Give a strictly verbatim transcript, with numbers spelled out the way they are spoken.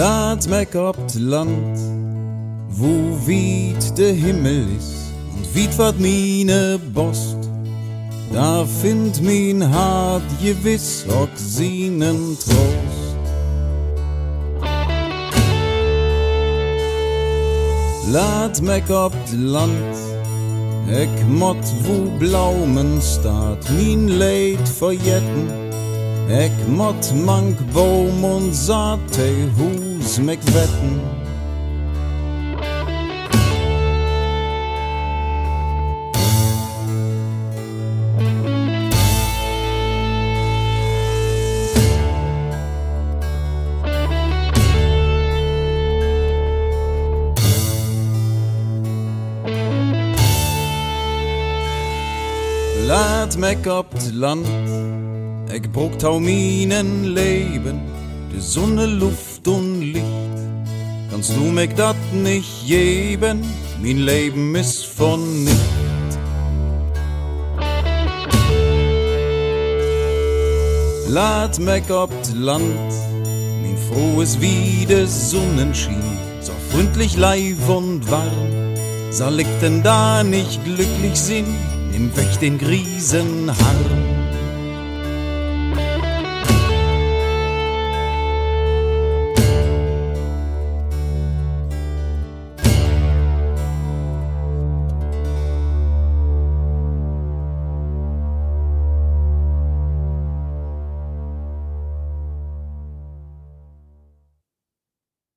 Laat meg op het land, wo wiet de Himmel is und wiet wat mine Bost. Da find min hart gewiss auch seinen Trost. Laat meg op het land, ek mot wo blaumen staat, min leid verjetten. Ek mot mank boom und saate hus meg wetten. Laat meg op het land, ek brukt hau minen Leben, de Sonne, Luft und Licht. Kannst du meg dat nicht geben, mein Leben ist von nicht. Laat meg op het land, mein frohes wie de Sonnenschien, so freundlich live und warm. Soll ich denn da nicht glücklich sein? Nimm weg den Griesenharm.